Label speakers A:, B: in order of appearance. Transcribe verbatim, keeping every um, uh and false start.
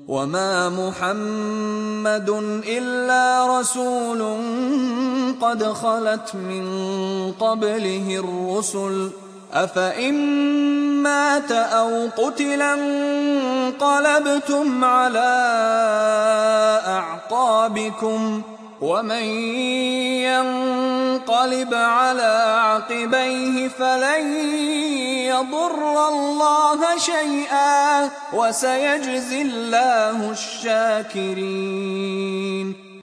A: وما محمد إلا رسول قد خلت من قبله الرسل أفإن مات أو قتل انقلبتم على أعقابكم ومن ينقلب على عقبيه فلن يضر الله شيئا وسيجزي الله الشاكرين.